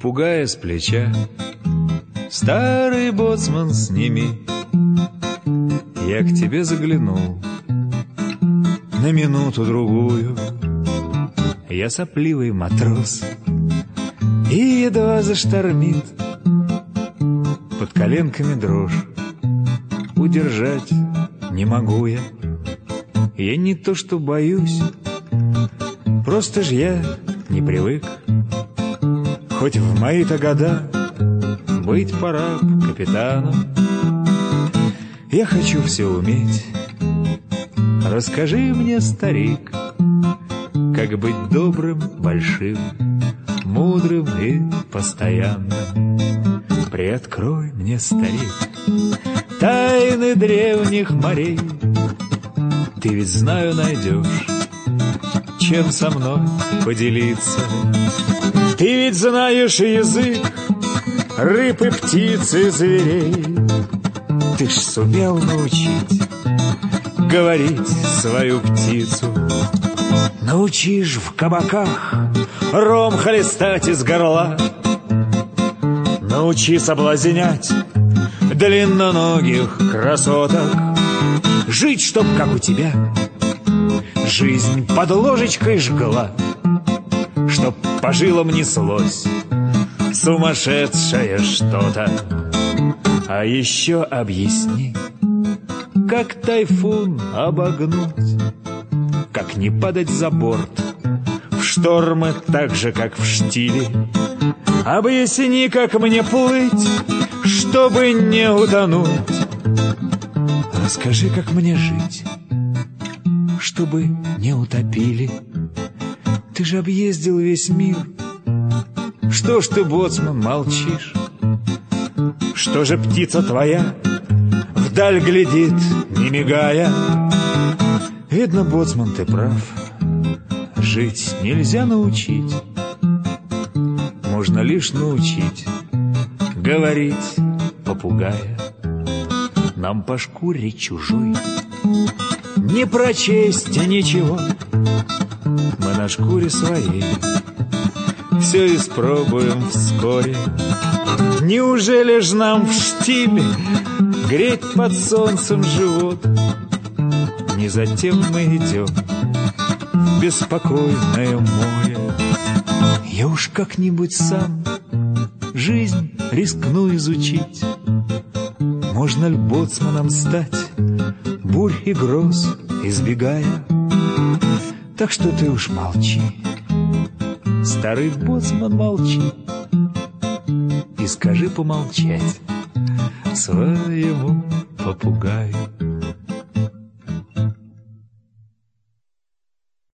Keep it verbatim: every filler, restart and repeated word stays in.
попугая с плеча. Старый боцман, сними, я к тебе заглянул на минуту-другую. Я сопливый матрос, и едва заштормит, под коленками дрожь, удержать не могу я. Я не то что боюсь, просто ж я не привык. Хоть в мои-то года быть пора б капитаном. Я хочу все уметь. Расскажи мне, старик, как быть добрым, большим, мудрым и постоянным. Приоткрой мне, старик, тайны древних морей. Ты ведь, знаю, найдешь, чем со мной поделиться. Ты ведь знаешь язык рыб и птиц и зверей. Ты ж сумел научить говорить свою птицу. Научишь в кабаках ром хлестать из горла. Научи соблазнять длинноногих красоток. Жить, чтоб, как у тебя, жизнь под ложечкой жгла, чтоб по жилам неслось сумасшедшее что-то. А еще объясни, как тайфун обогнуть, как не падать за борт в штормы так же, как в штиле. Объясни, как мне плыть, чтобы не утонуть. Расскажи, как мне жить, чтобы не утопили. Ты же объездил весь мир. Что ж ты, боцман, молчишь? Что же птица твоя вдаль глядит, не мигая? Видно, боцман, ты прав. Жить нельзя научить, можно лишь научить говорить попугая. Нам по шкуре чужой не прочесть ничего, мы на шкуре своей все испробуем вскоре. Неужели ж нам в штиле греть под солнцем живот? Не затем мы идем в беспокойное море. Я уж как-нибудь сам жизнь рискну изучить. Можно ли боцманом стать, бурь и гроз избегая? Так что ты уж молчи, старый боцман, молчи, и скажи помолчать своему попугаю.